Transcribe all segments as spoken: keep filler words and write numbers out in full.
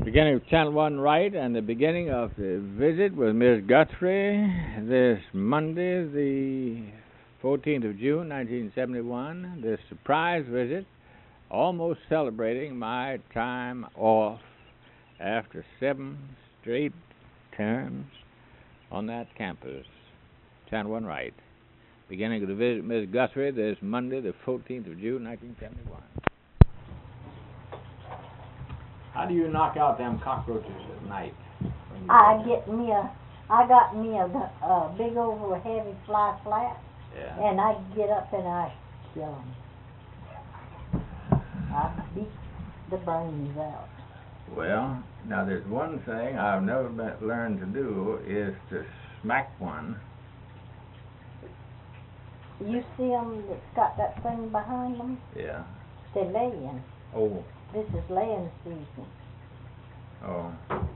Beginning of Channel One Right and the beginning of the visit with Miss Guthrie this Monday, the fourteenth of June, nineteen seventy-one. This surprise visit, almost celebrating my time off after seven straight terms on that campus. Channel One Right. Beginning of the visit, Miss Guthrie, this Monday, the fourteenth of June, nineteen seventy-one. How do you knock out them cockroaches at night? I get me a, I got me a, a big old heavy fly flat, yeah. and I get up and I kill them. I beat the brains out. Well, now there's one thing I've never been, learned to do is to smack one. You see them that's got that thing behind them? Yeah. They're laying. Oh. This is laying season. Oh.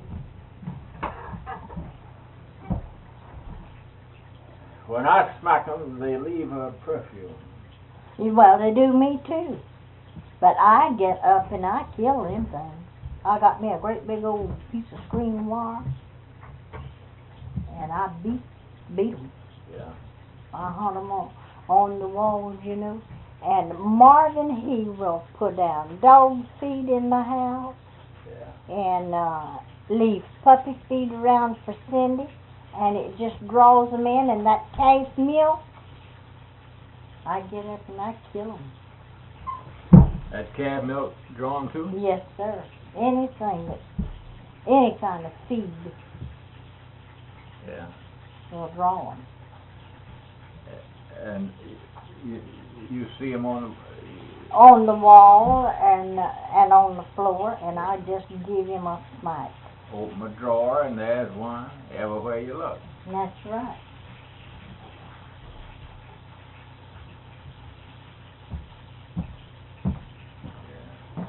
When I smack them, they leave a perfume. Well, they do me too. But I get up and I kill them things. I got me a great big old piece of screen wire, and I beat beat them. Yeah. I hunt them on, on the walls, you know. And Marvin, he will put down dog feed in the house, yeah. and uh, leave puppy feed around for Cindy, and it just draws them in, and that calf milk, I get up and I kill them. That calf milk drawn too? Yes, sir. Anything that, any kind of feed yeah. will draw them. And you, you see them on the... On the wall and uh, and on the floor, and I just give him a smack. Open a drawer, and there's one everywhere you look. And that's right. Yeah.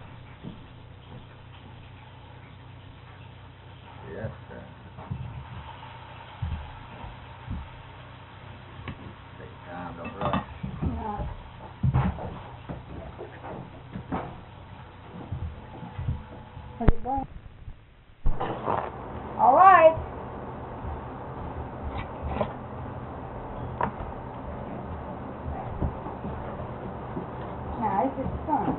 Yes, sir. Take time, don't rush. Where's it going? All right. Now, this is fun.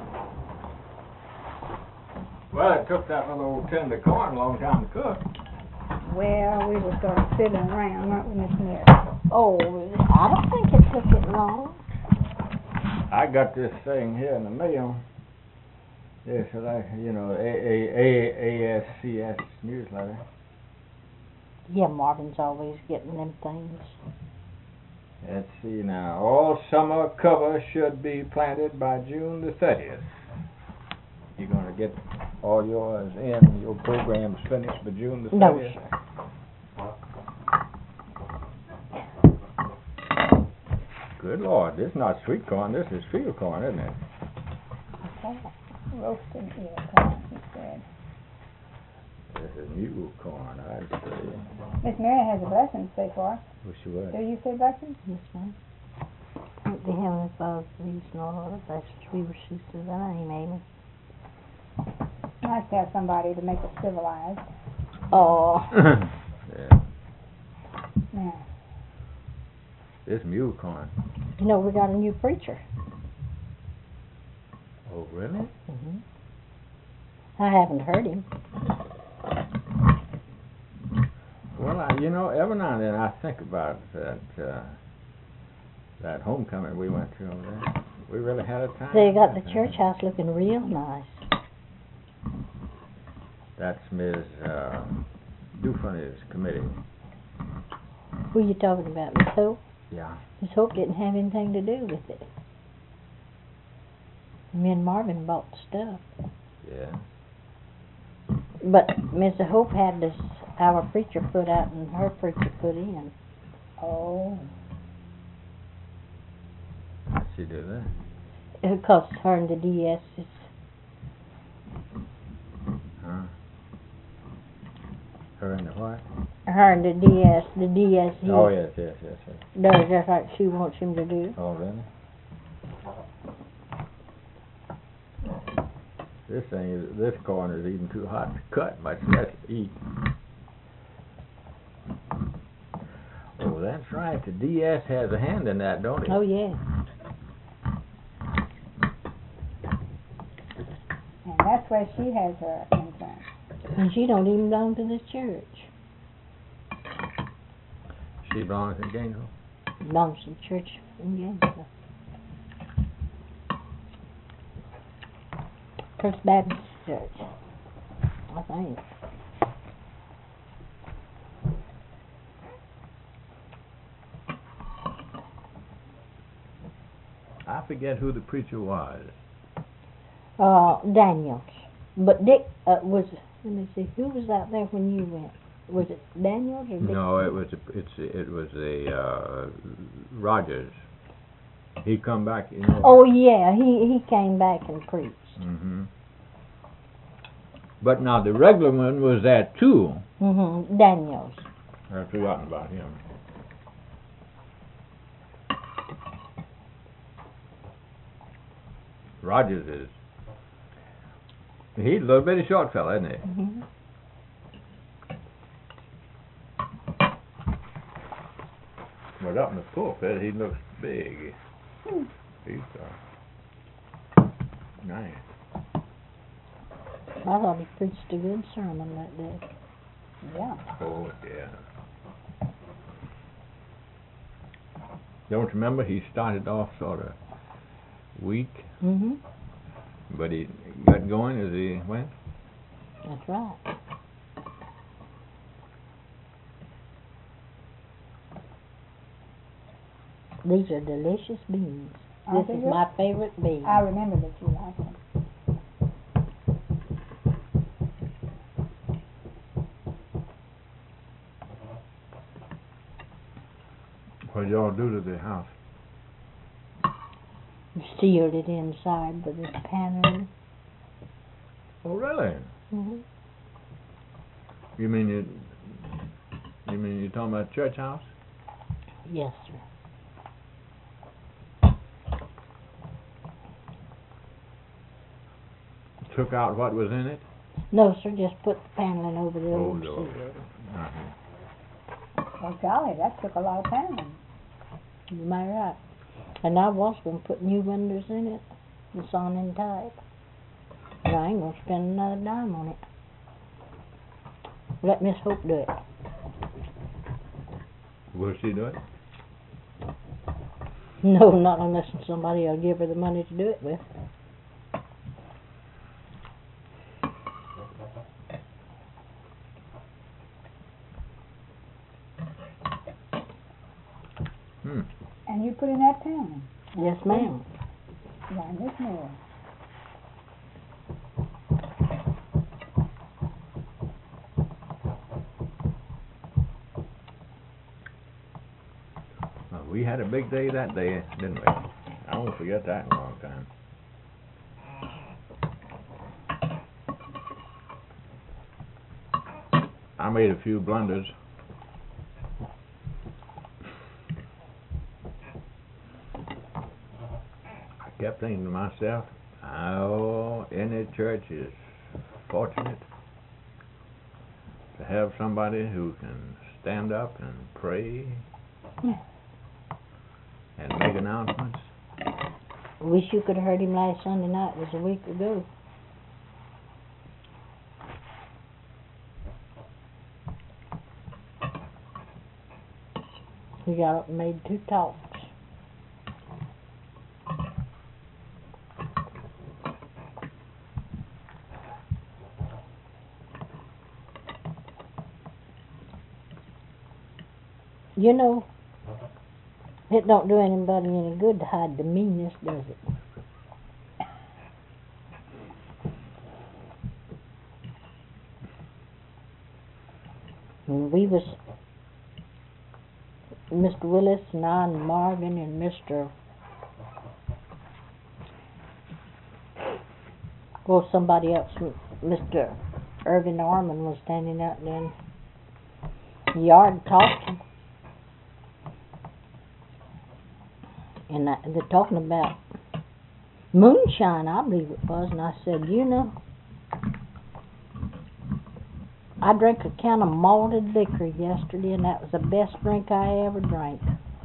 Well, it took that little old tender corn a long time to cook. Well, we were sort of fiddling around, weren't we, Miss Mary? Oh, I don't think it took it long. I got this thing here in the mail. This, like, you know, A A A S C S newsletter. Yeah, Marvin's always getting them things. Let's see now. All summer cover should be planted by June the thirtieth. You're going to get all yours in, your programs finished by June the thirtieth? No, sir. Good Lord, this is not sweet corn, this is field corn, isn't it? Okay. Roasted ear corn, he said. This is mule corn, I'd say. Miss Mary has a blessing to say for us. Wish you would. Do you say blessings? yes, ma'am. Thank the Heavenly Father for these Lord, bless we receive to thy name, amen. Nice to have somebody to make us civilized. Oh. Yeah. Yeah. This mule corn. You know, we got a new preacher. Oh, really? Mm-hmm. I haven't heard him. Well, I, you know, every now and then I think about that uh, that homecoming we went to over there. We really had a time. They got the church house looking real nice. That's Miz Uh, Dufunny's committee. Who you talking about, Miss Hope? Yeah. Miss Hope didn't have anything to do with it. Me and Marvin bought the stuff. Yeah. But Miss Hope had this, our preacher put out and her preacher put in. Oh. How'd she do that? It cost her and the D S. Huh? Her and the what? Her and the D S. The D S. He Oh, yes, yes, yes, yes. does just like she wants him to do. Oh, really? This thing is, this corn is even too hot to cut, much less eat. Oh, that's right. The D S has a hand in that, don't it? Oh, yeah. And that's where she has her influence. And she don't even belong to this church. She belongs in Gainesville. Belongs to the church in Gainesville. First Baptist Church, I think. I forget who the preacher was. Uh, Daniels. But Dick uh, was, let me see, who was out there when you went? Was it Daniels or Dick? No, it was a, it's it was a uh, Rogers. He come back, you know. Oh, yeah, he, he came back and preached. Mm-hmm. But now the regular one was there too. Mm-hmm, Daniels. I've forgotten about him. Rogers is. He's a little bitty short fella, isn't he? Mm-hmm. But up in the pulpit, he looks big. Hmm. He's uh, nice. I thought he preached a good sermon that day. Yeah. Oh, yeah. Don't you remember, he started off sort of weak, Mm-hmm. but he got going as he went. That's right. These are delicious beans. Oh, This do is you? my favorite bean. I remember that you liked them. What y'all do to the house? Sealed it inside with this paneling. Oh, really? Mm-hmm. You mean you? You mean you're talking about church house? Yes, sir. Took out what was in it? No, sir, just put the paneling over the Oh, old Lord. seal. Uh-huh. Well, golly, that took a lot of time. Am I right? And I was going to put new windows in it, the Sonnen type. But I ain't going to spend another dime on it. Let Miss Hope do it. Will she do it? No, not unless somebody will give her the money to do it with. Hmm. And you put in that paneling. Yes, ma'am. Yeah, and this more. Well, we had a big day that day, didn't we? I won't forget that in a long time. I made a few blunders. I kept thinking to myself, oh, any church is fortunate to have somebody who can stand up and pray and make announcements. Wish you could have heard him last Sunday night. It was a week ago. He got up and made two talks. You know, it don't do anybody any good to hide the meanness, does it? When we was, Mister Willis and I and Marvin and Mister Well, somebody else, Mister Irvin Arman was standing out there in the yard talking. And I, they're talking about moonshine, I believe it was, and I said, you know, I drank a can of malted liquor yesterday, and that was the best drink I ever drank.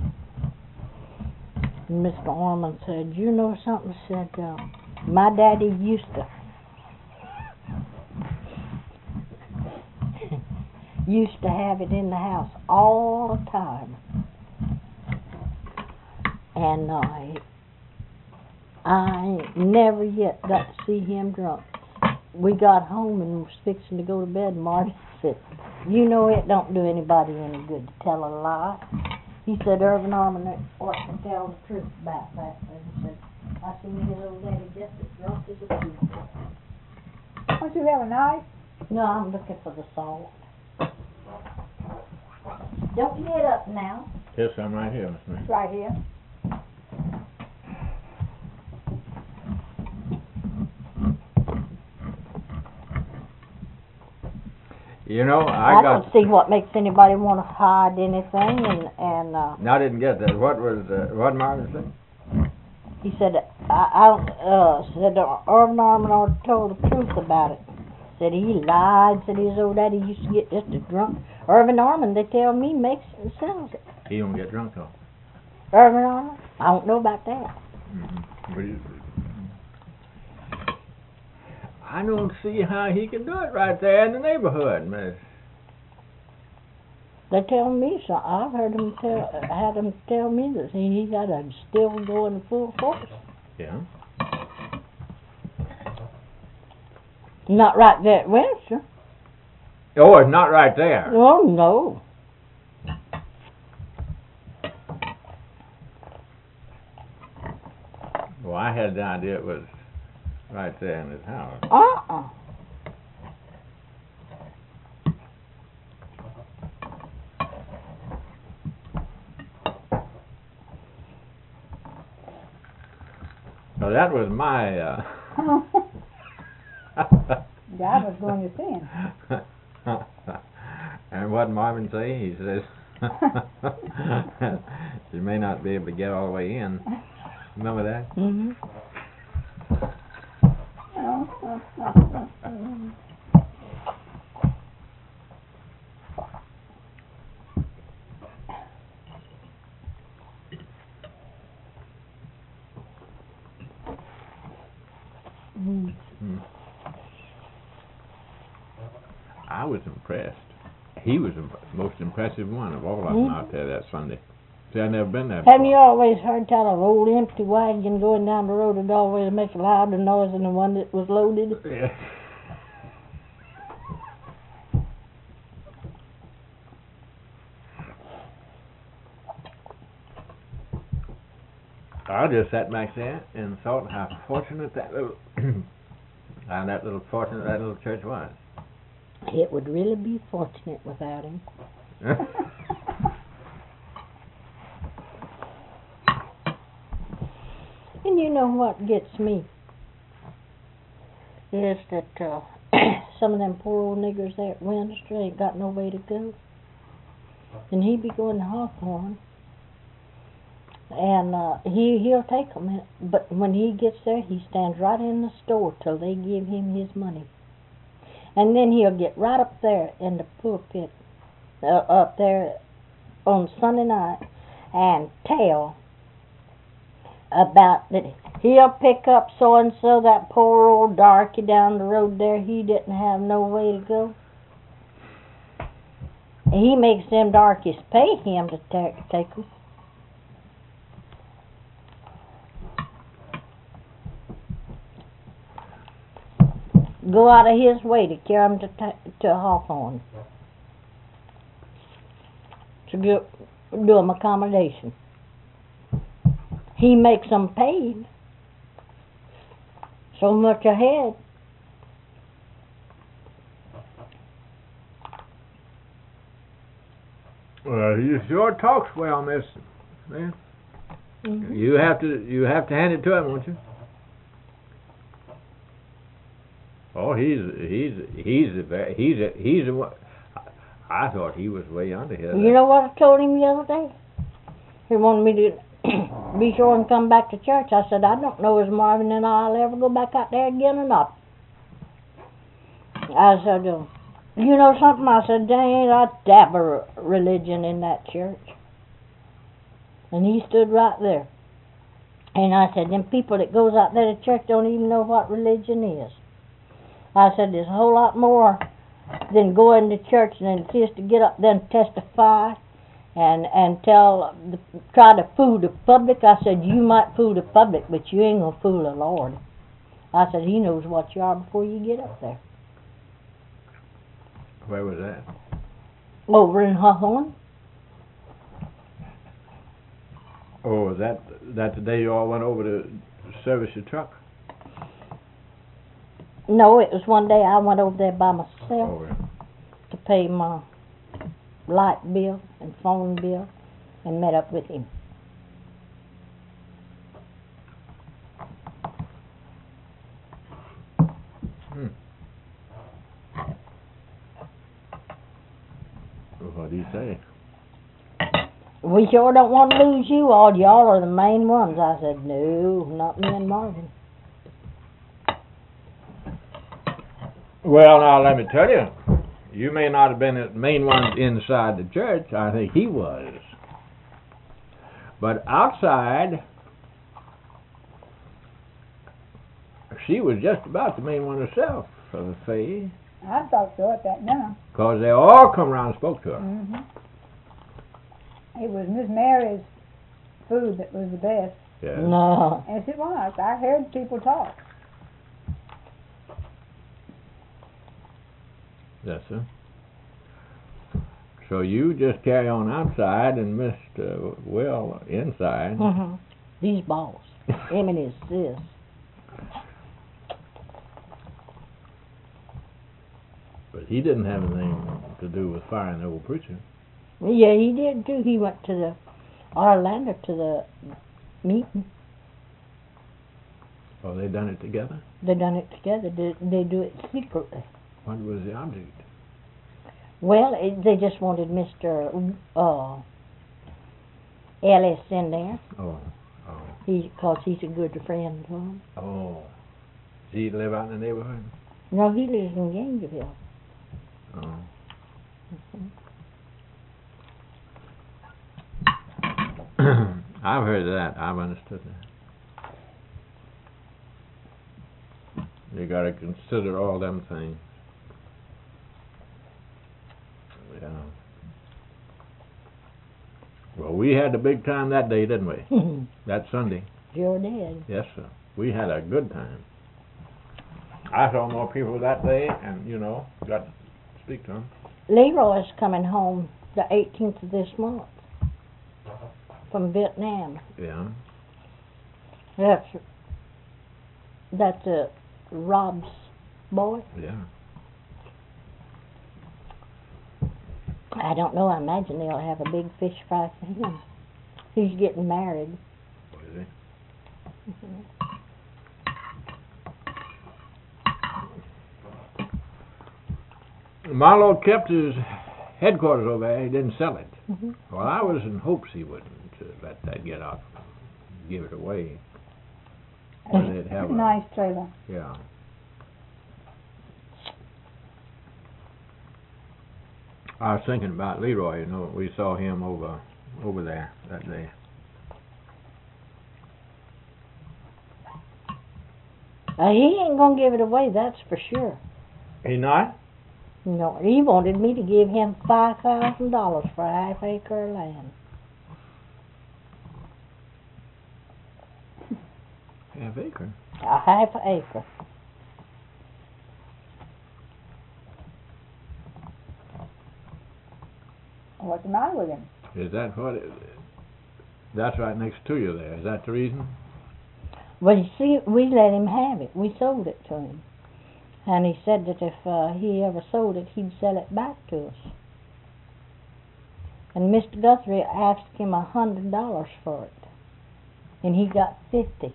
And Mister Orman said, you know something? Said, uh, my daddy used to used to have it in the house all the time. And uh, I never yet got to see him drunk. We got home and was fixing to go to bed, and Marty said, you know it don't do anybody any good to tell a lie. He said, Irvin Armin ought to tell the truth about that. And he said, I seen his old daddy just as drunk as a fool. Don't you have a knife? No, I'm looking for the salt. Don't get up now. Here's some right here, Miss Mary. It's right here. You know, I, I got... don't see what makes anybody want to hide anything, and and uh, No, I didn't get that. What was, uh, what Marvin said? he said, I, I uh, said Irvin Armin ought to told the truth about it. Said he lied, said his old daddy used to get just as drunk. Irvin Armin, they tell me, makes it and sells it. He don't get drunk, though. Irvin Armin? I don't know about that. Mm-hmm. But he, I don't see how he can do it right there in the neighborhood, Miss. They tell me so. I've heard them tell, had them tell me that he, he got a still going full force. Yeah. Not right there at Windsor. Oh, it's not right there. Oh, no. Well, I had the idea it was right there in his house. Uh-uh. So that was my, uh... God was going to sin. And what did Marvin say? He says, you may not be able to get all the way in. Remember that? Mm-hmm. Hmm. I was impressed. He was the most impressive one of all of them Mm-hmm. out there that Sunday. See, I've never been there Haven't you before. always heard tell of an old empty wagon going down the road would always make a louder noise than the one that was loaded? Yeah. I just sat back there and thought how fortunate that little, how that little fortunate that little church was. It would really be fortunate without him. And you know what gets me? Is that uh, some of them poor old niggers there at Winchester ain't got no way to go. And he be going to Hawthorne. And uh, he, he'll take them. But when he gets there, he stands right in the store till they give him his money. And then he'll get right up there in the pulpit, uh, up there on Sunday night, and tell about that he'll pick up so-and-so, that poor old darky down the road there, he didn't have no way to go. And he makes them darkies pay him to ta- take them. Go out of his way to carry them to, ta- to Hawthorne. To do, do them accommodation. He makes them paid so much ahead. Well, he sure talks well, Miss. Man. Mm-hmm. You have to you have to hand it to him, won't you? Oh, he's he's he's a very, he's a, he's a, I thought he was way under here. You know what I told him the other day? He wanted me to be sure and come back to church. I said, I don't know if Marvin and I'll ever go back out there again or not. I said, uh, You know something? I said, there ain't a dab of religion in that church. And he stood right there. And I said, them people that goes out there to church don't even know what religion is. I said, there's a whole lot more than going to church than it is to get up there and testify and and tell, the, try to fool the public. I said, you might fool the public, but you ain't going to fool the Lord. I said, he knows what you are before you get up there. Where was that? Over in Hawthorne. Oh, was that that the day you all went over to service your truck? No, it was one day I went over there by myself Oh, yeah. to pay my light bill and phone bill and met up with him. Hmm. Well, what do you say? We sure don't want to lose you all. Y'all are the main ones. I said, no, not me and Marvin. Well, now let me tell you, you may not have been the main one inside the church. I think he was. But outside, she was just about the main one herself for the faith. I thought so at that time. Because they all come around and spoke to her. Mm-hmm. It was Miss Mary's food that was the best. Yes. No. Yes, it was. I heard people talk. Yes, sir. So you just carry on outside and Mister Will inside. Mm-hmm. These balls. Him and his sis. But he didn't have anything to do with firing the old preacher. Yeah, he did too. He went to the Orlando to the meeting. Oh, they done it together? They done it together. They, they do it secretly. What was the object? Well, it, they just wanted Mister Uh, Ellis in there. Oh, oh, He, cause he's a good friend to him. oh. Does he live out in the neighborhood? No, he lives in Gainesville. Oh. I've heard of that. I've understood that. You got to consider all them things. Yeah. Well, we had a big time that day, didn't we? That Sunday. Sure did. Yes, sir. We had a good time. I saw more people that day, and you know, got to speak to them. Leroy's coming home the eighteenth of this month from Vietnam. Yeah. That's that's uh, Rob's boy. Yeah. I don't know. I imagine they'll have a big fish fry for him. He's getting married. Is he? Mm-hmm. Marlowe kept his headquarters over there. He didn't sell it. Mm-hmm. Well, I was in hopes he wouldn't uh, let that get out, give it away. Or they'd have a, Nice trailer. yeah. I was thinking about Leroy. You know, we saw him over over there that day. Uh, he ain't gonna give it away. That's for sure. He not? No, he wanted me to give him five thousand dollars for a half acre of land. Half acre. A half acre. What's the matter with him? Is that what? It, that's right next to you there. Is that the reason? Well, you see, we let him have it. We sold it to him. And he said that if uh, he ever sold it, he'd sell it back to us. And Mister Guthrie asked him a hundred dollars for it. And he got fifty.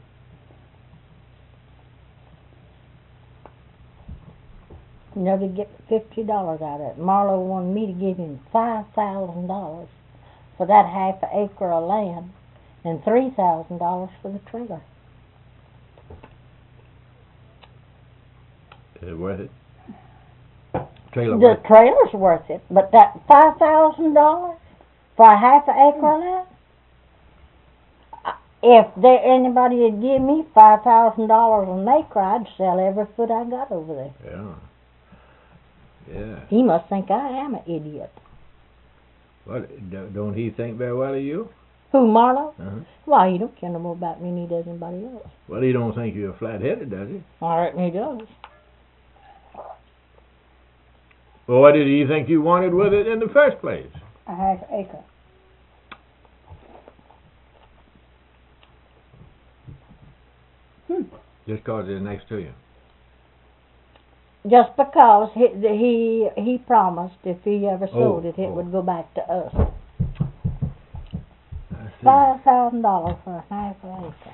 You know, to get fifty dollars out of it. Marlowe wanted me to give him five thousand dollars for that half acre of land and three thousand dollars for the trailer. Is it worth it? trailer The worth? trailer's worth it, but that five thousand dollars for a half an acre of that? I- If there anybody would give me five thousand dollars an acre, I'd sell every foot I got over there. Yeah. Yeah. He must think I am an idiot. Well, do- don't he think very well of you? Who, Marlowe? Uh-huh. Why, he don't care no more about me than he does anybody else. Well, he don't think you're flat-headed, does he? I reckon he does. Well, what did he think you wanted with it in the first place? A half acre. Hmm. Just 'cause it's next to you. Just because he he, he promised if he ever sold Oh, it, it oh. would go back to us. I see. Five thousand dollars for a half an acre.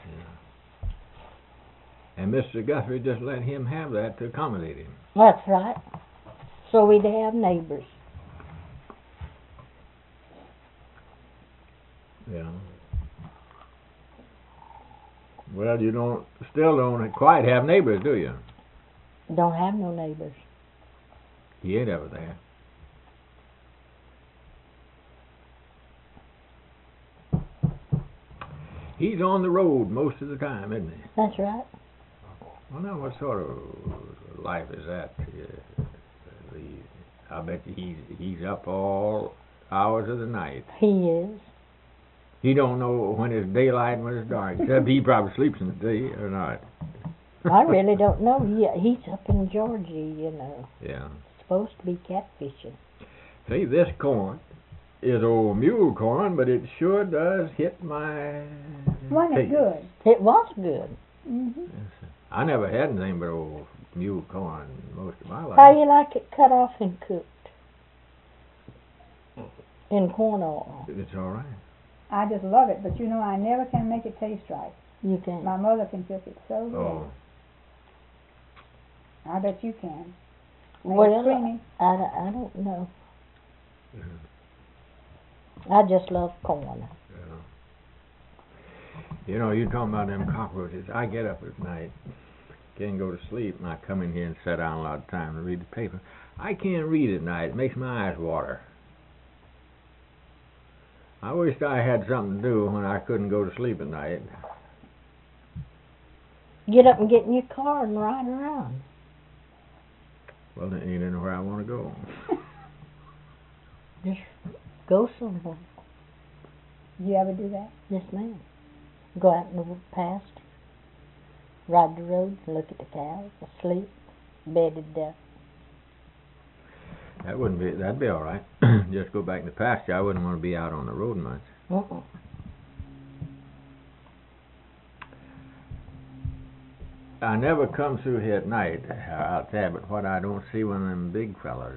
And Mister Guthrie just let him have that to accommodate him. That's right. So we'd have neighbors. Yeah. Well, you don't, still don't quite have neighbors, do you? Don't have no neighbors. He ain't ever there. He's on the road most of the time, isn't he? That's right. Well, now, what sort of life is that? Uh, the, I bet you he's he's up all hours of the night. He is. He don't know when it's daylight and when it's dark. Except he probably sleeps in the day or not. I really don't know. He, he's up in Georgia, you know. Yeah. Supposed to be catfishing. See, this corn is old mule corn, but it sure does hit my Wasn't it taste. good? It was good. Mm-hmm. Yes. I never had anything but old mule corn most of my life. How you like it cut off and cooked? In corn oil. It's all right. I just love it, but you know, I never can make it taste right. You can. My mother can cook it so good. Oh, I bet you can. Make it Well, creamy. I, don't- I don't know. yeah. I just love corn. Yeah. You know, you talking about them cockroaches. I get up at night, can't go to sleep, and I come in here and sit down a lot of time to read the paper. I can't read at night. It makes my eyes water. I wished I had something to do when I couldn't go to sleep at night. Get up and get in your car and ride around. Well, then ain't anywhere I want to go. Just go somewhere. You ever do that? Yes, ma'am. Go out in the past, ride the roads, and look at the cows, asleep, bedded down. That wouldn't be. That'd be all right. Just go back in the pasture. I wouldn't want to be out on the road much. Uh-uh. I never come through here at night uh, out there, but what I don't see one of them big fellers.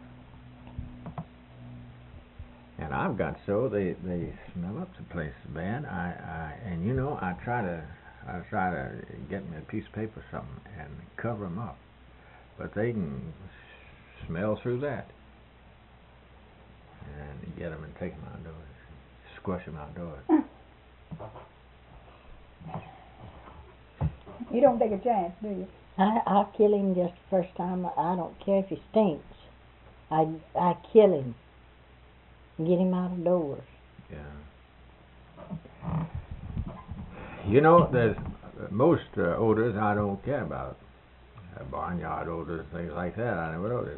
And I've got so they they smell up the place bad. I, I and you know I try to I try to get me a piece of paper or something and cover them up, but they can smell through that. And get them and take them outdoors, squash them outdoors. You don't take a chance, do you? I I'll kill him just the first time. I don't care if he stinks. I I kill him. Get him out of doors. Yeah. You know, there's uh, most uh, odors I don't care about. Uh, barnyard odors, things like that, I never notice.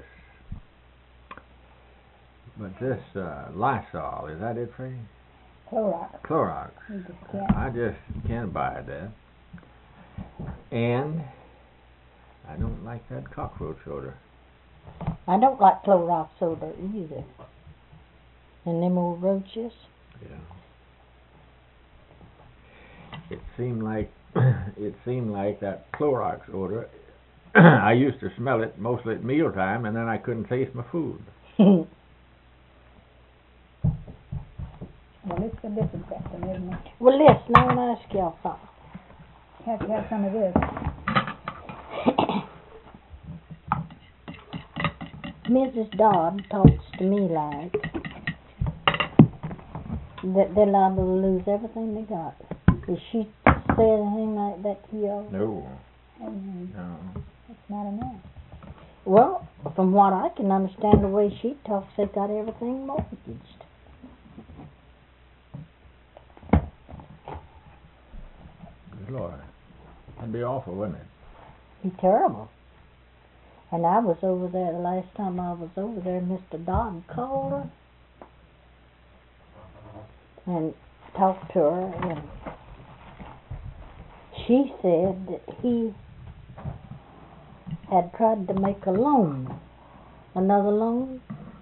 But this uh, Lysol, is that it for you? Clorox. Clorox. You just can't. I just can't abide that. And I don't like that cockroach odor. I don't like Clorox odor either. And them old roaches. Yeah. It seemed like it seemed like that Clorox odor. I used to smell it mostly at mealtime, and then I couldn't taste my food. Well, it's a disinfectant, isn't it? Well, listen, I want to ask y'all something. You have to have some of this. Missus Dodd talks to me like that they're liable to lose everything they got. Did she say anything like that to y'all? No, Mm, no. it's not enough. Well, from what I can understand, the way she talks, they got everything mortgaged. Good Lord. That'd be awful, wouldn't it? Be terrible. And I was over there, the last time I was over there, Mister Dodd called her and talked to her, and she said that he had tried to make a loan, another loan,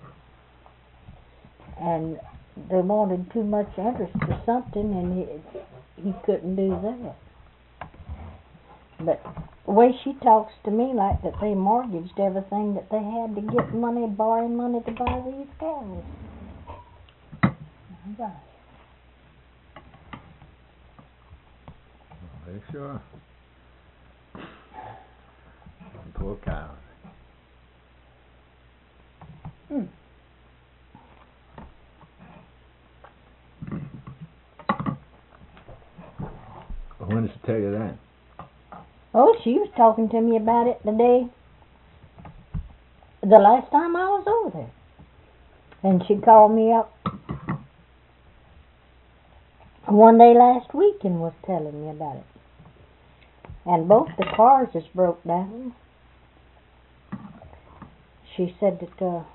and they wanted too much interest or something, and he, he couldn't do that. But the way she talks to me, like that they mortgaged everything that they had to get money, borrowing money to buy these cows. Right. Very sure. Poor cows. Mm. When did she tell you that? Oh, she was talking to me about it the day, the last time I was over there. And she called me up one day last week and was telling me about it. And both the cars is broke down. She said that uh,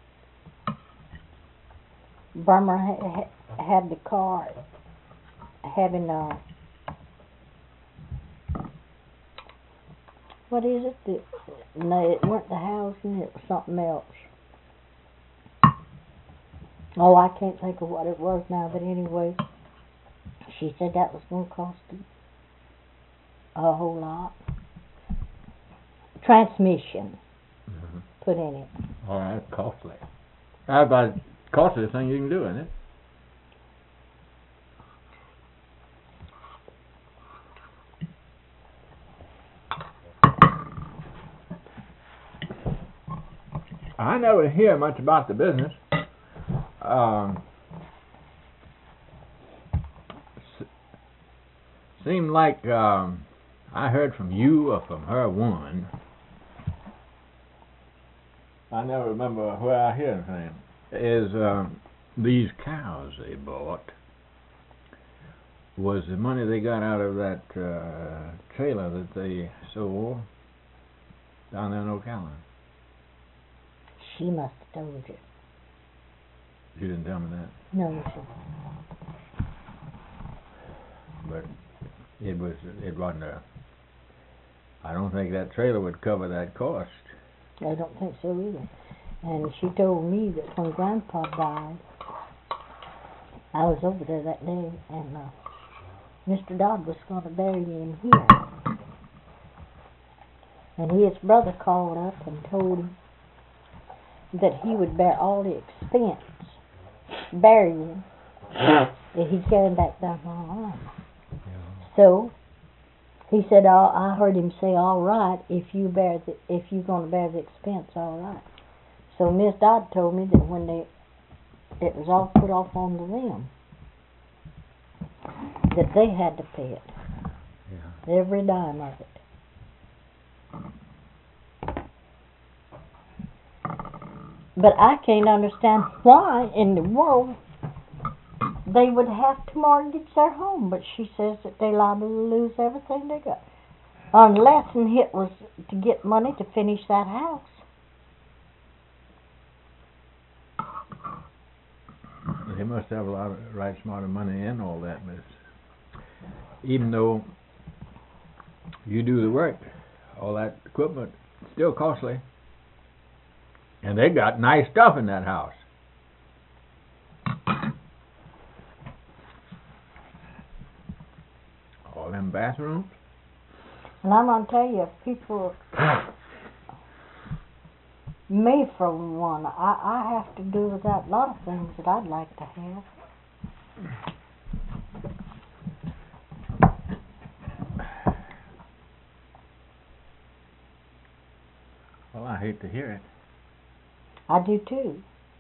Burmer ha- ha- had the car having a, what is it? The, no, it weren't the housing, it was something else. Oh, I can't think of what it was now, but anyway, she said that was going to cost them a whole lot. Transmission Mm-hmm. put in it. Oh, that's costly. That's about the costliest thing you can do, isn't it? I never hear much about the business. Um, s- seemed like um, I heard from you or from her one. I never remember where I hear anything. Is um, these cows they bought was the money they got out of that uh, trailer that they sold down there in Ocala. She must have told you. You didn't tell me that, No, she but it was it wasn't a. I don't think that trailer would cover that cost. I don't think so either. And she told me that when Grandpa died, I was over there that day, and uh, Mister Dodd was going to bury him here. And his brother called up and told him that he would bear all the expense burying if he came back down the line. So he said, oh, I heard him say, all right, if you bear the, if you're going to bear the expense, all right. So Miss Dodd told me that when they, it was all put off on them, that they had to pay it, Yeah. every dime of it. But I can't understand why in the world they would have to mortgage their home. But she says that they're liable to lose everything they got, unless and it was to get money to finish that house. They must have a lot of right smart of money in all that, miss. Even though you do the work, all that equipment still costly. And they got nice stuff in that house. All them bathrooms. And I'm going to tell you, if people, me for one, I, I have to do without a lot of things that I'd like to have. Well, I hate to hear it. I do too.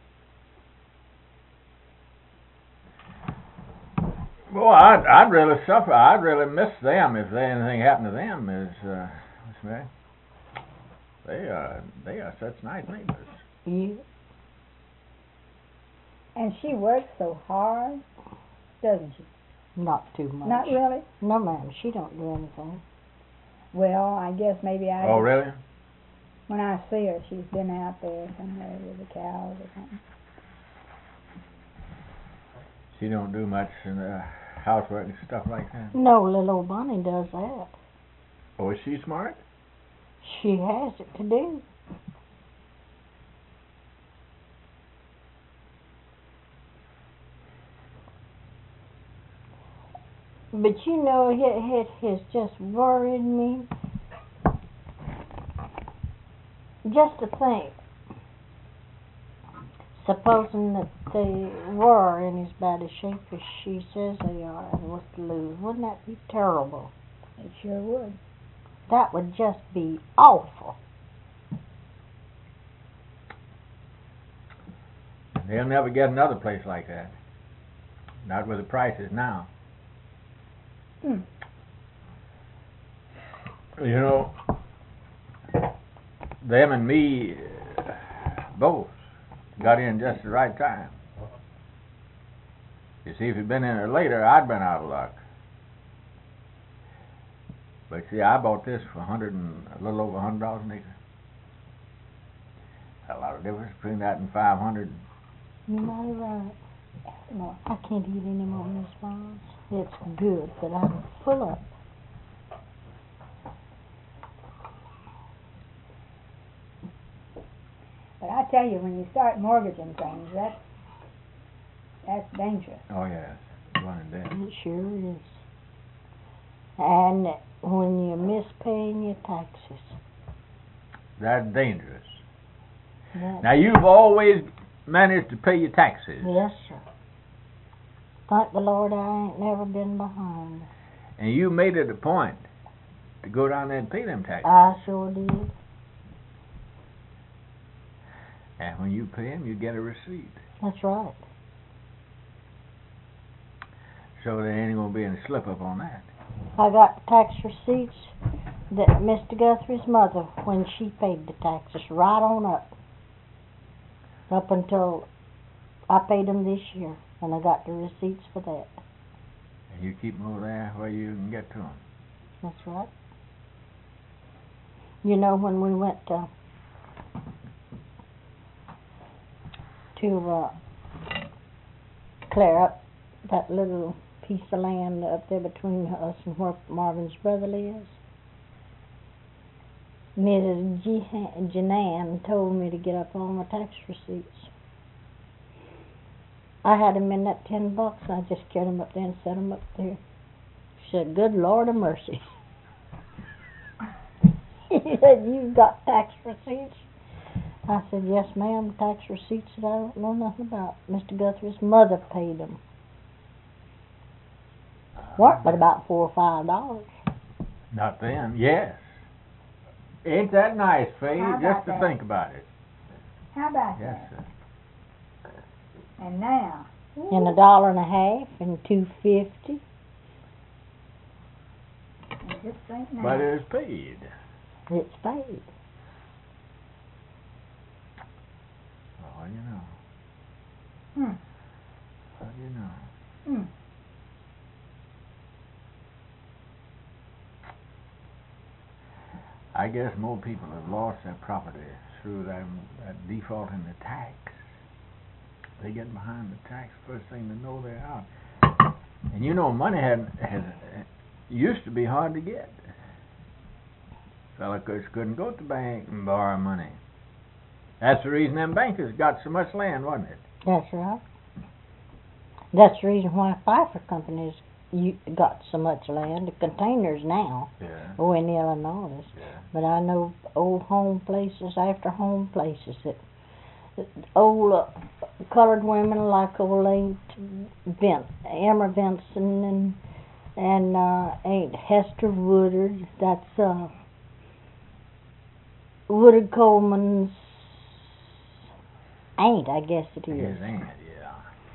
Well, I'd, I'd really suffer. I'd really miss them if anything happened to them, Miss uh, Miss Mary. They are they are such nice neighbors. You, And she works so hard, doesn't she? not too much. Not really. No, ma'am, she don't do anything. Well, I guess maybe I. Oh, really? When I see her, she's been out there somewhere with the cows or something. She don't do much in the housework and stuff like that. No, little old Bonnie does that. Oh, is she smart? She has it to do. But you know, it, it has just worried me. Just to think, supposing that they were in as bad a shape as she says they are and was to lose, wouldn't that be terrible? It sure would. That would just be awful. They'll never get another place like that. Not with the prices now. Hmm. You know, them and me uh, both got in just the right time. You see, if you'd been in it later, I'd been out of luck. But see, I bought this for a hundred and a little over a hundred dollars an acre. A lot of difference between that and five hundred. You might be right. More. I can't eat any more, Miss Barnes. It's good, but I'm full up. But I tell you, when you start mortgaging things, that's that's dangerous. Oh yes, running debt. It sure is. And when you miss paying your taxes. That's dangerous. That, Now you've always managed to pay your taxes, yes, sir. Thank the Lord I ain't never been behind. and you made it a point to go down there and pay them taxes. I sure did. And when you pay them, you get a receipt. That's right. So there ain't gonna be any slip up on that. I got tax receipts that Mister Guthrie's mother, when she paid the taxes, right on up. Up until I paid them this year, and I got the receipts for that. And you keep them over there where you can get to them. That's right. You know, when we went to to uh, clear up that little piece of land up there between us and where Marvin's brother lives, Missus Jehan- Janan told me to get up all my tax receipts. I had them in that ten bucks, and I just carried them up there and set them up there. She said, "Good Lord of mercy." He said, "You've got tax receipts?" I said, "Yes, ma'am, tax receipts that I don't know nothing about. Mister Guthrie's mother paid them. What, but about four or five dollars." Not then, yes. Ain't that nice, Faye? How Just about to that? think about it. How about Yes, that? sir. And now, And a dollar and a half and two fifty. and just think now. But it's paid. It's paid. Oh, you know. Hmm. Oh, you know. Hmm. I guess more people have lost their property through that, that default in the tax. They get behind the tax, first thing they know they're out. And you know, money had, had used to be hard to get. Fella just couldn't go to the bank and borrow money. That's the reason them bankers got so much land, wasn't it? That's right. That's the reason why Pfeiffer companies you got so much land. The containers now, Yeah. oh, in Illinois. Yeah. But I know old home places after home places that, that old uh, colored women like old Aunt Vin, Emma Vinson and and uh, Aunt Hester Woodard. That's uh, Woodard Coleman's aunt, I guess it is. His aunt, yeah.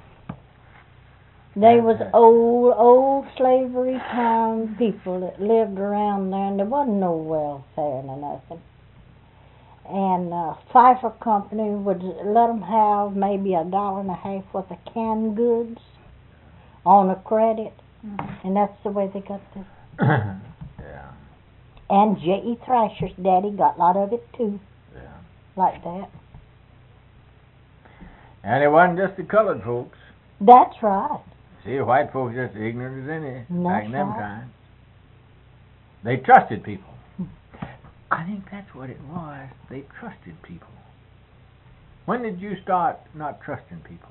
They was old, old slavery time people that lived around there, and there wasn't no welfare nor nothing. and uh, Pfeiffer Company would let them have maybe a dollar and a half worth of canned goods on a credit, Mhm. and that's the way they got the. Yeah, And J E Thrasher's daddy got a lot of it too, yeah. like that. And it wasn't just the colored folks. That's right. See, white folks just as ignorant as any back in That's them right. times. They trusted people. I think that's what it was. They trusted people. When did you start not trusting people?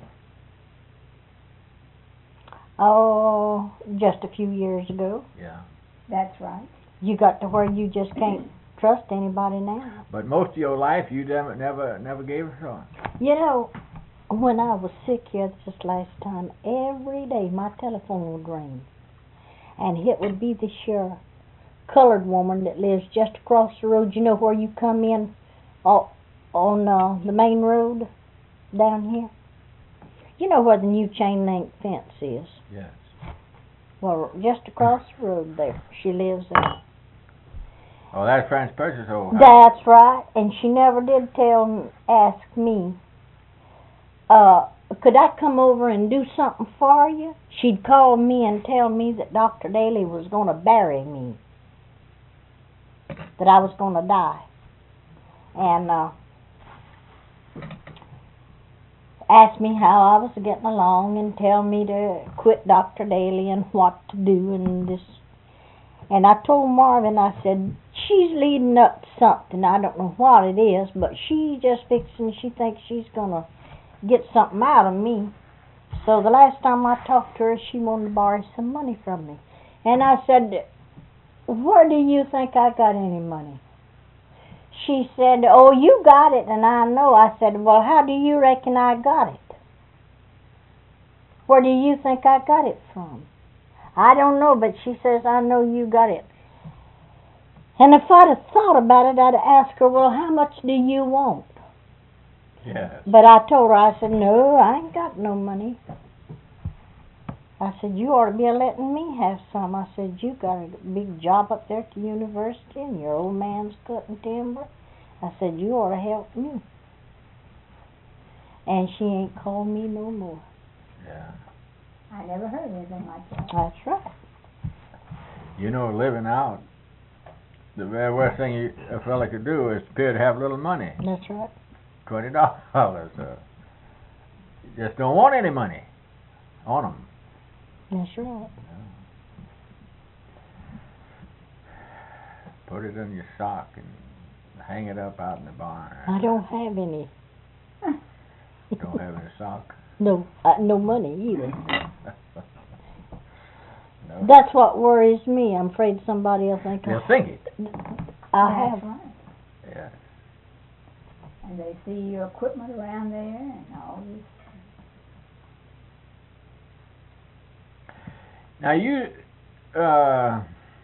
Oh, just a few years ago. Yeah. That's right. You got to where you just can't trust anybody now. But most of your life, you never, never, never gave a thought. You know, when I was sick here this last time, every day my telephone would ring. And it would be this uh, colored woman that lives just across the road. You know where you come in uh, on uh, the main road down here? You know where the new chain link fence is? Yes. Well, just across the road there. She lives there. Oh, that's French Purchase old house. That's right. And she never did tell, ask me, uh, could I come over and do something for you? She'd call me and tell me that Doctor Daly was going to bury me, that I was going to die. And uh, asked me how I was getting along and tell me to quit Doctor Daly and what to do and this. And I told Marvin, I said, she's leading up to something. I don't know what it is, but she just fixing, she thinks she's going to get something out of me. So the last time I talked to her, she wanted to borrow some money from me. And I said, where do you think I got any money? She said, oh, you got it, and I know. I said, well, how do you reckon I got it? Where do you think I got it from? I don't know, but she says, I know you got it. And if I'd have thought about it, I'd ask her, well, how much do you want? Yes. But I told her, I said, no, I ain't got no money. I said, you ought to be letting me have some. I said, you got a big job up there at the university, and your old man's cutting timber. I said, you ought to help me. And she ain't called me no more. Yeah. I never heard anything like that. That's right. You know, living out, the very worst thing you, a fella could do is appear to have little money. That's right. Twenty dollars. Uh, you just don't want any money on them. That's right. Put it in your sock and hang it up out in the barn. I don't have any. Don't have any sock. No, uh, no money either. No. That's what worries me. I'm afraid somebody will think They'll I, think it. I That's have. right. Yeah. And they see your equipment around there and all this. Now you, uh,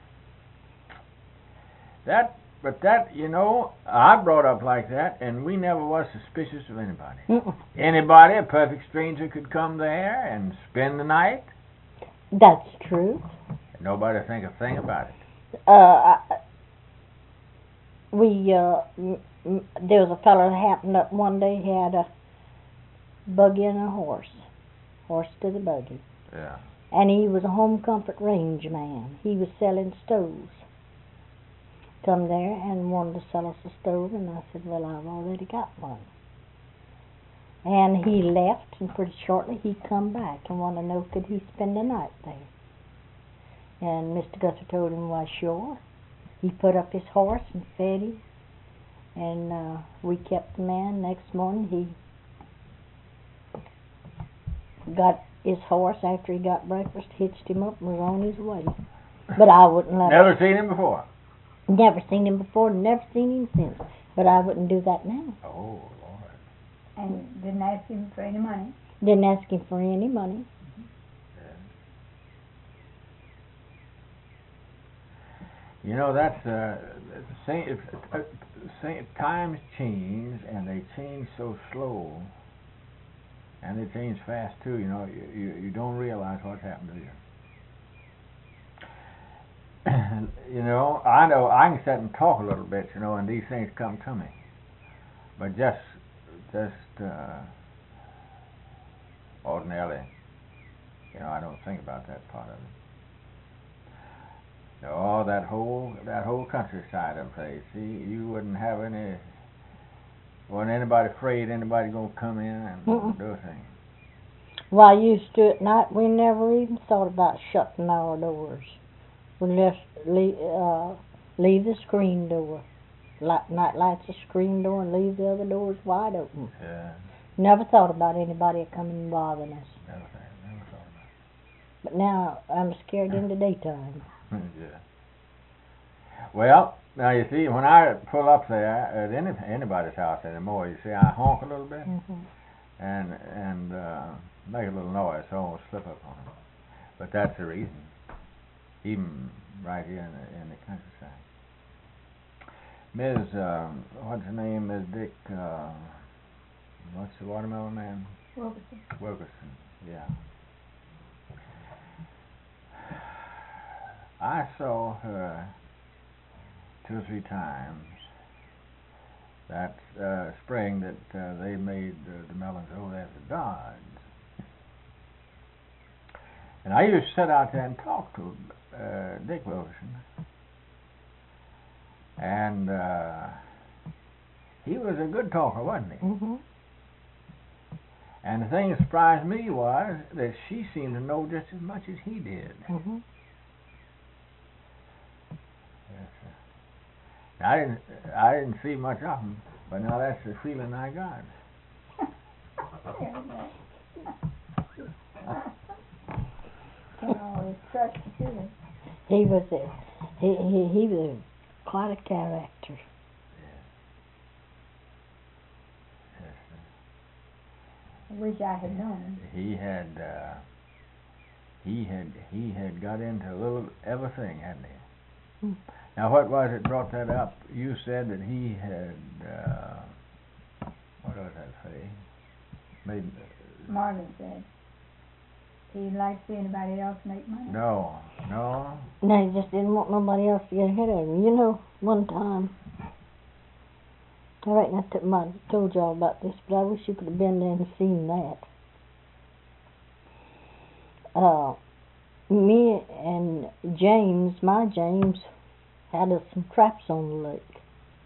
that, but that, you know, I brought up like that, and we never was suspicious of anybody. Mm-mm. Anybody, a perfect stranger, could come there and spend the night. That's true. Nobody think a thing about it. Uh, I, we, uh, m- m- there was a fellow that happened up one day, he had a buggy and a horse. Horse to the buggy. Yeah. And he was a home comfort range man. He was selling stoves. Come there and wanted to sell us a stove, and I said, well, I've already got one. And he left, and pretty shortly he come back and wanted to know could he spend the night there. And Mister Gusser told him, why, sure. He put up his horse and fed him, and uh, we kept the man. Next morning he got his horse after he got breakfast, hitched him up, and was on his way. But I wouldn't let Never seen him before. him. Never seen him before, never seen him since. But I wouldn't do that now. Oh, Lord. And didn't ask him for any money. Didn't ask him for any money. You know, that's uh, same, if, uh, same, times change, and they change so slow, and they change fast too. You know, you, you, you don't realize what's happened to you. You know, I know I can sit and talk a little bit, you know, and these things come to me. but just, just uh, ordinarily, you know, I don't think about that part of it. Oh, that whole that whole countryside of place. See, you wouldn't have any. Wasn't anybody afraid anybody gonna come in and Mm-mm. do a thing. While you stood at night, we never even thought about shutting our doors. We just leave, uh, leave the screen door. Light, night lights the screen door and leave the other doors wide open. Yeah, Never thought about anybody coming and bothering us. never, thought- never thought about But now I'm scared in the daytime. it. Yeah. Well, now you see, when I pull up there at any anybody's house anymore, you see, I honk a little bit Mm-hmm. and and uh, make a little noise so I won't slip up on them. But that's the reason. Even right here in the in the countryside. Miz Um, what's her name? Miz Dick. Uh, what's the watermelon man? Wilkerson. Wilkerson. Yeah. I saw her two or three times that uh, spring that uh, they made uh, the melons over there at the Dodge. And I used to sit out there and talk to uh, Dick Wilkerson. And uh, he was a good talker, wasn't he? Mm-hmm. And the thing that surprised me was that she seemed to know just as much as he did. Mm-hmm. Yes, sir. Now, I didn't, I didn't see much of him, but now that's the feeling I got. Can't always trust the feeling. He was a, he, he, he was quite a character. Yes, sir. I wish I had known him. He had, uh, he had, he had got into a little everything, hadn't he? Hmm. Now, what was it brought that up? You said that he had, uh, what was that say? Made, Marvin said he didn't like to see anybody else make money. no, no. No, he just didn't want nobody else to get ahead of him. You know, one time, I reckon I took my, told y'all about this, but I wish you could have been there and seen that. Uh, me and James, my James, had us some traps on the lake.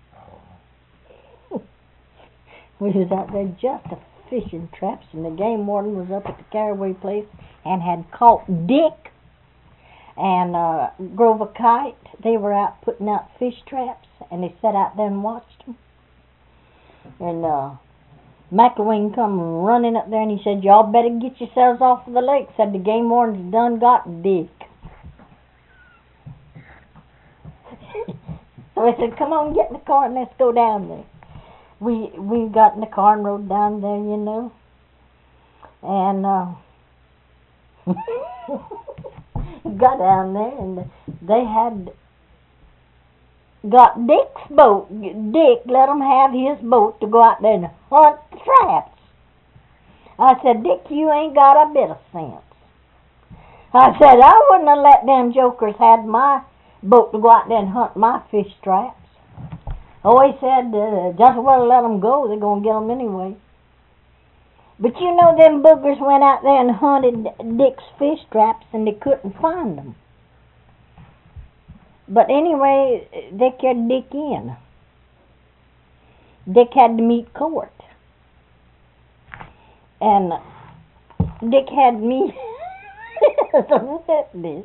Oh. We was out there just a fishing traps, and the game warden was up at the Caraway place and had caught Dick and uh, Grover Kite. They were out putting out fish traps, and they sat out there and watched them. And uh, McElwain come running up there, and he said, "Y'all better get yourselves off of the lake." Said the game warden's done got Dick. So I said, "Come on, get in the car and let's go down there." We we got in the car and rode down there, you know. And uh, got down there, and they had got Dick's boat. Dick let them have his boat to go out there and hunt the traps. I said, "Dick, you ain't got a bit of sense." I said, "I wouldn't have let them jokers have my boat to go out there and hunt my fish traps." Oh, he said, uh, just as well let them go. They're going to get them anyway. But you know, them boogers went out there and hunted Dick's fish traps, and they couldn't find them. But anyway, they carried Dick in. Dick had to meet court. And Dick had me as a witness.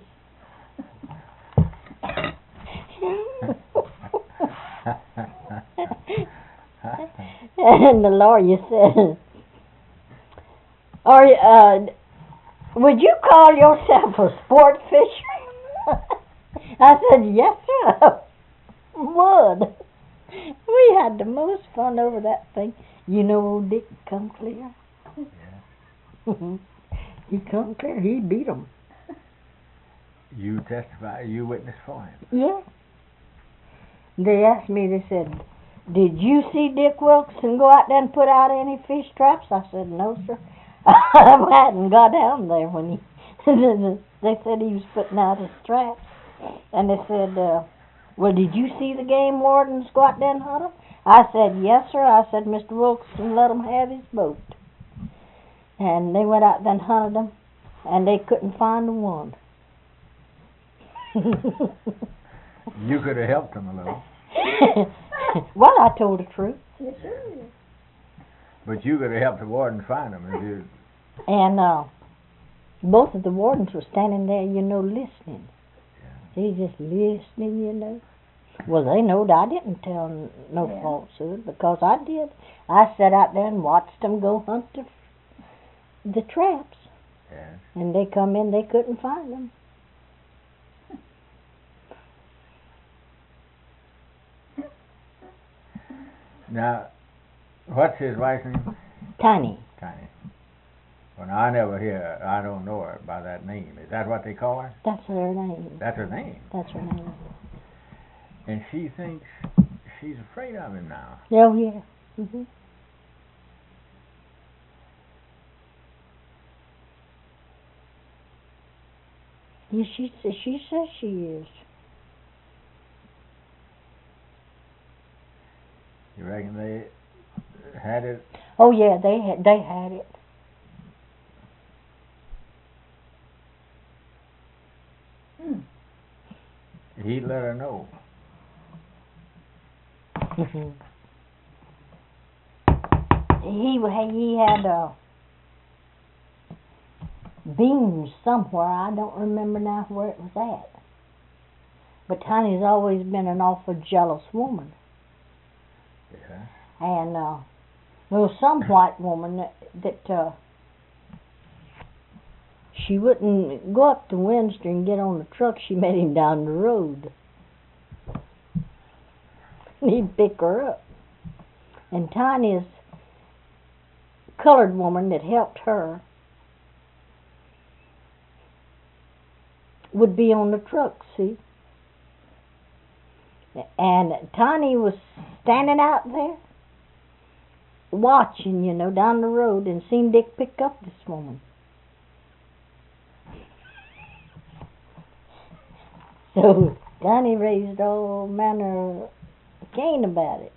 And the lawyer said, "Are you, uh, would you call yourself a sport fisher?" I said, "Yes, sir, would." We had the most fun over that thing. You know old Dick come clear? Yeah. He come clear. He beat 'em. You testify, you witness for him. Yeah. They asked me, they said, "Did you see Dick Wilkerson go out there and put out any fish traps?" I said, "No, sir." I hadn't got down there when he, they said he was putting out his traps. And they said, uh, "Well, did you see the game wardens go out there and hunt them?" I said, yes, sir. I said, Mister Wilkerson let him have his boat. And they went out there and hunted them, and they couldn't find the one. You could have helped them a little. Well, I told the truth. Yes, sir. But you could have helped the warden find them if you... And uh, both of the wardens were standing there, you know, listening. They just listening, you know. Well, they knowed I didn't tell n- no Yeah. falsehood because I did. I sat out there and watched them go hunt the, the traps. Yes. And they come in, they couldn't find them. Now, what's his wife's name? Tiny. Tiny. Well, now, I never hear, I don't know her by that name. Is that what they call her? That's her name. That's her name. That's her name. And she thinks she's afraid of him now. Oh, yeah. Mm-hmm. Yeah, she, sa- she says she is. You reckon they had it? Oh, yeah, they had, they had it. Hmm. He'd let her know. Mhm. he wa- he had uh, beans somewhere. I don't remember now where it was at. But Tiny's always been an awful jealous woman. Yeah. And uh, there was some white woman that, that uh, she wouldn't go up to Wednesday and get on the truck. She met him down the road. And he'd pick her up. And Tiny's colored woman that helped her would be on the truck, see? And Tiny was standing out there watching, you know, down the road and seen Dick pick up this woman. So Tiny raised all manner of Cain about it.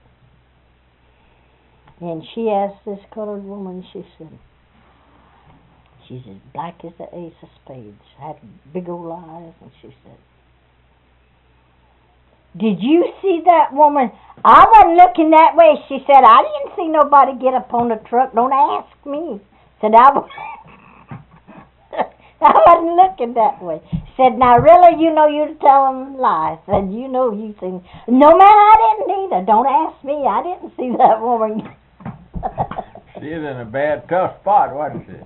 And she asked this colored woman, she said, she's as black as the ace of spades, had big old eyes, and she said, did you see that woman? I wasn't looking that way. She said, I didn't see nobody get up on the truck. Don't ask me. Said, I, was I wasn't looking that way. Said, now really, you know you're telling lies. Said, you know you seen. No, man, I didn't either. Don't ask me. I didn't see that woman. She's in a bad, tough spot, wasn't she?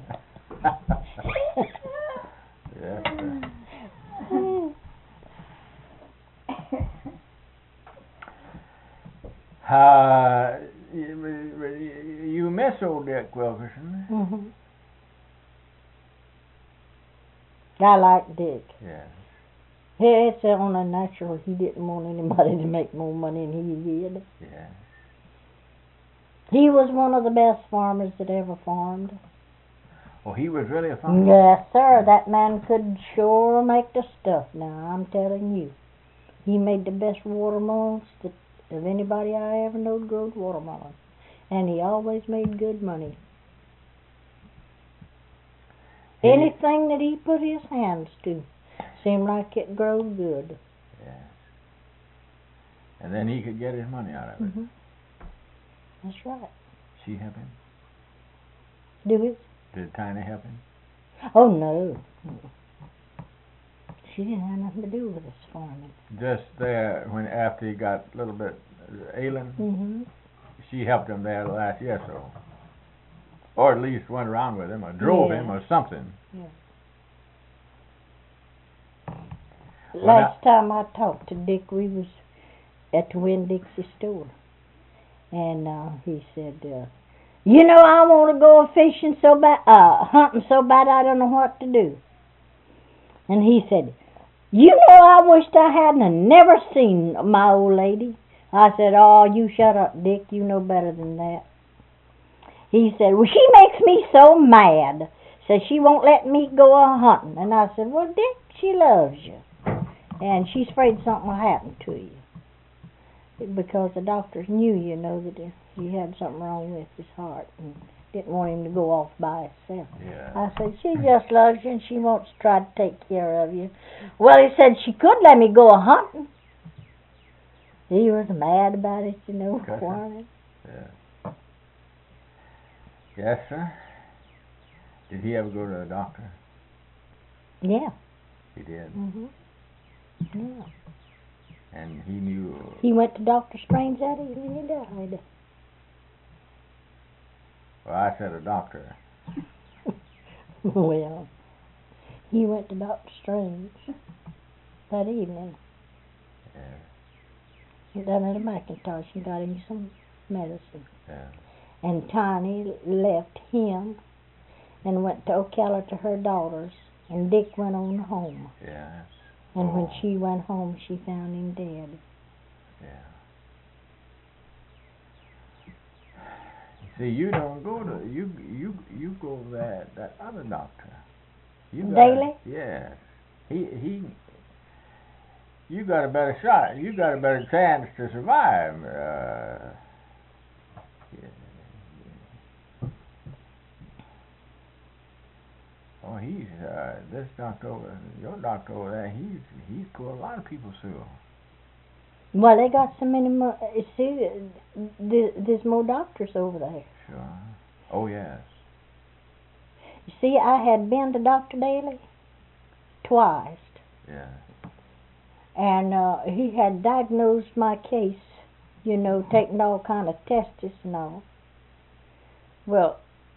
Yeah. Uh, you, you miss old Dick Wilkerson. Mm-hmm. I like Dick. Yes. Yeah, it's only natural. He didn't want anybody to make more money than he did. Yes. He was one of the best farmers that ever farmed. Well, he was really a farmer. Yes, sir. That man could sure make the stuff. Now, I'm telling you. He made the best watermelons that of anybody I ever knowed growed watermelon. And he always made good money. He, Anything that he put his hands to seemed like it growed good. Yes. And then he could get his money out of it. Mm-hmm. That's right. She help him? Do it? Did Tiny help him? Oh, no. She didn't have nothing to do with his farming. Just there, when after he got a little bit ailing, Mm-hmm. she helped him there the last year or so. Or at least went around with him, or drove Yeah. him, or something. Yeah. Well, Last time I talked to Dick, we was at the Winn-Dixie store. And uh, he said, uh, you know, I want to go fishing so bad, uh, hunting so bad I don't know what to do. And he said, you know, I wished I hadn't have never seen my old lady. I said, oh, you shut up, Dick. You know better than that. He said, well, she makes me so mad. Says she won't let me go a hunting. And I said, well, Dick, she loves you. And she's afraid something will happen to you. because the doctors knew, you know, that he had something wrong with his heart and didn't want him to go off by himself. Yeah. I said, she just loves you and she wants to try to take care of you. Well, he said she could let me go a-hunting. He was mad about it, you know, Gotcha. whining. Yeah. Yes, sir. Did he ever go to a doctor? Yeah. He did. Mhm. Yeah. And he knew. He went to Doctor Strange that evening and he died. Well, I said a doctor. Well, he went to Doctor Strange that evening. Yeah. He done at a Macintosh and got him some medicine. Yeah. And Tiny left him and went to Ocala to her daughters, and Dick went on home. Yeah. And when Oh. she went home, she found him dead. Yeah. See, you don't go to you you you go to that that other doctor. You got, Daly? Yes. He he. You got a better shot. You got a better chance to survive. Uh, yeah. Oh, he's uh, this doctor over, your doctor over there. He's he's put a lot of people through. Well, they got so many more. See, there- there's more doctors over there. Sure. Oh yes. You see, I had been to Doctor Daly twice, Yeah. and uh, he had diagnosed my case, you know, taking all kind of tests and all. Well,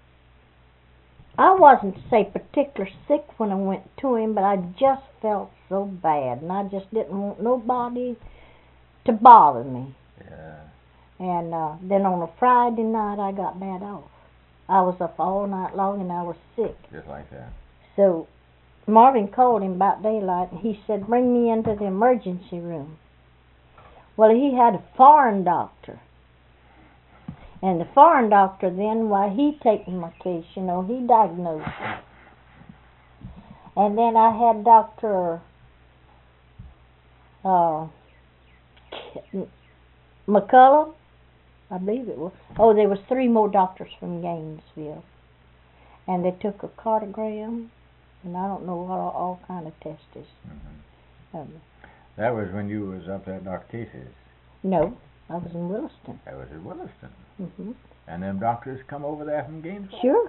I wasn't, say, particular sick when I went to him, but I just felt so bad, and I just didn't want nobody to bother me. Yeah. And uh, then on a Friday night, I got bad off. I was up all night long, and I was sick. Just like that. So Marvin called him about daylight, and he said, bring me into the emergency room. Well, he had a foreign doctor. And the foreign doctor then, while he taking my case, you know, he diagnosed it. And then I had Doctor Uh, McCullum, I believe it was. Oh, there was three more doctors from Gainesville. And they took a cardiogram, and I don't know what all, all kind of tests. Mm-hmm. Um, That was when you was up at Doctor Casey's. no, I was in Williston. That was at Williston. hmm And them doctors come over there from Gainesville? Sure,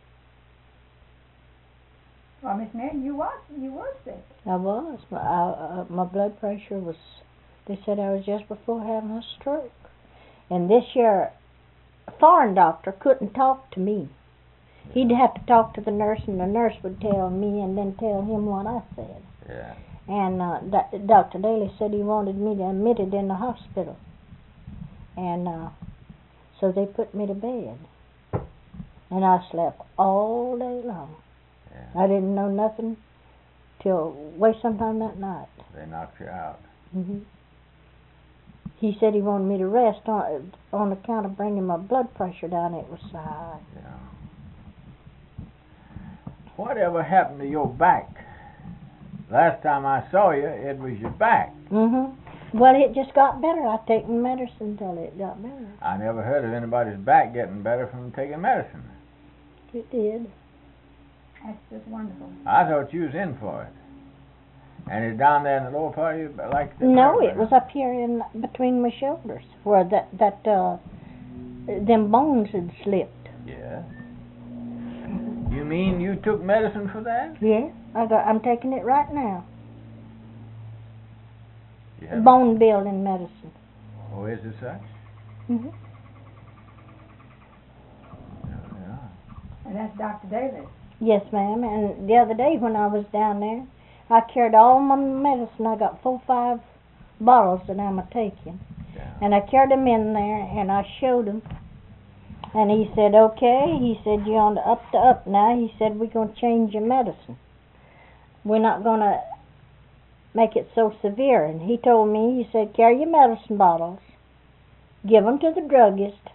Well, Miss Mary, you was you were sick. I was. My, I, uh, my blood pressure was, they said I was just before having a stroke. And this year, a foreign doctor couldn't talk to me. He'd have to talk to the nurse, and the nurse would tell me and then tell him what I said. Yeah. And uh, Do- Doctor Daly said he wanted me to admit it in the hospital. And uh, so they put me to bed. And I slept all day long. Yeah. I didn't know nothing till way sometime that night. They knocked you out. hmm He said he wanted me to rest on on account of bringing my blood pressure down. It was so high. Yeah. Whatever happened to your back? Last time I saw you, it was your back. hmm Well, it just got better. I taken medicine till it got better. I never heard of anybody's back getting better from taking medicine. It did. That's just wonderful. I thought you was in for it. And it's down there in the lower part of you, like the No, it was up here in between my shoulders where that that uh, them bones had slipped. Yeah. You mean you took medicine for that? Yeah, I got. I'm taking it right now. You haven't- Bone building medicine. Oh, is it such? hmm Yeah. And that's Doctor Daly. Yes, ma'am. And the other day when I was down there, I carried all my medicine. I got four, five bottles that I'm a taking, Yeah. and I carried them in there, and I showed him. And he said, "Okay." He said, "You're on the up to up now." He said, "We're going to change your medicine. We're not going to make it so severe." And he told me, he said, "Carry your medicine bottles, give them to the druggist,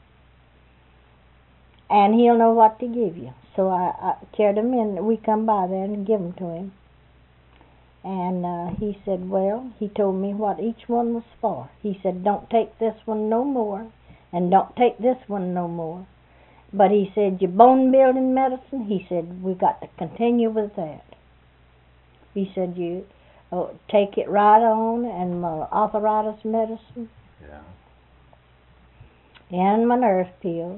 and he'll know what to give you." So I, I carried them in. We come by there and give them to him. And uh, he said, well, he told me what each one was for. He said, don't take this one no more, and don't take this one no more. But he said, your bone building medicine, he said, we got to continue with that. He said, you oh, take it right on, and my arthritis medicine, Yeah. and my nerve pills.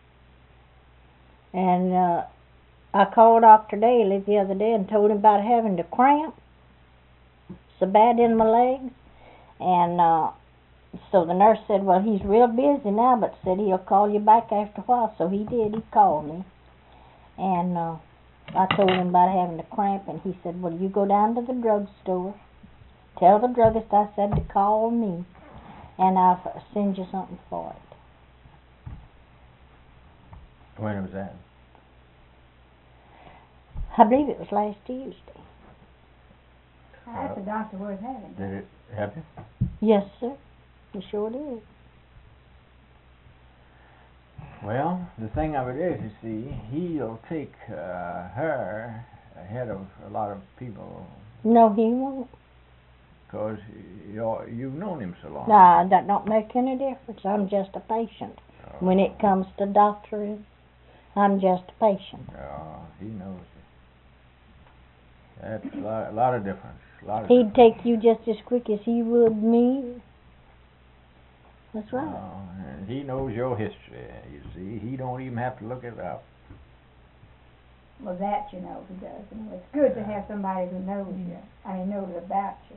And uh, I called Doctor Daly the other day and told him about having the cramp so bad in my legs. And uh, so the nurse said, well, he's real busy now, but said he'll call you back after a while. So he did. He called me. And uh, I told him about having the cramp, and he said, well, you go down to the drugstore, tell the druggist I said to call me, and I'll f- send you something for it. When was that? I believe it was last Tuesday. That's a doctor worth having. Did it help you? Yes, sir. It sure did. Well, the thing of it is, you see, he'll take uh, her ahead of a lot of people No, he won't. because you're, you've known him so long. Nah, that don't make any difference. I'm just a patient. Oh, When it comes to doctoring, I'm just a patient. oh, he knows it. That's a lot, a lot of difference. A lot of He'd difference. take you just as quick as he would me. That's right. Oh, and he knows your history, you see. He don't even have to look it up. Well, that you know he does. And it's good to have somebody who knows you. I mean, knows about you.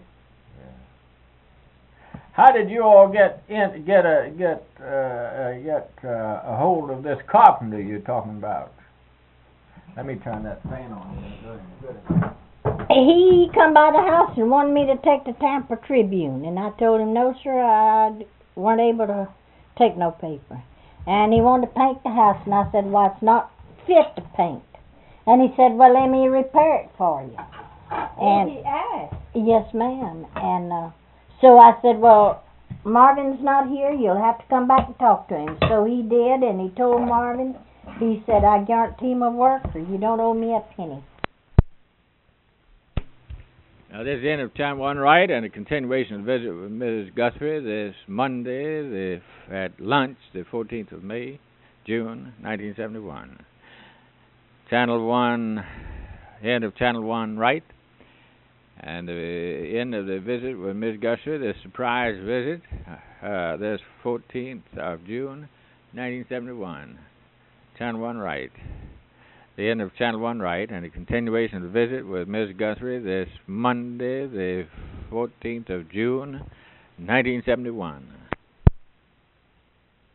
Yeah. How did you all get in, get a get uh, uh, get uh, a hold of this carpenter you're talking about? Let me turn that fan on here. Good. He come by the house and wanted me to take the Tampa Tribune, and I told him, no, sir, I weren't able to take no paper. And he wanted to paint the house, and I said, well, it's not fit to paint. And he said, well, let me repair it for you. And he asked. yes, ma'am. And uh, so I said, well, Marvin's not here. You'll have to come back and talk to him. So he did, and he told Marvin, he said, I guarantee my work, or you don't owe me a penny. Now, this is the end of Channel One Right, and a continuation of the visit with Missus Guthrie this Monday the, at lunch, the fourteenth of May, June, nineteen seventy-one. Channel One, end of Channel One Right, and the end of the visit with Miss Guthrie, the surprise visit, uh, this fourteenth of June, nineteen seventy-one. Channel One Right. The end of Channel One Right, and a continuation of the visit with Miss Guthrie this Monday, the fourteenth of June, nineteen seventy-one.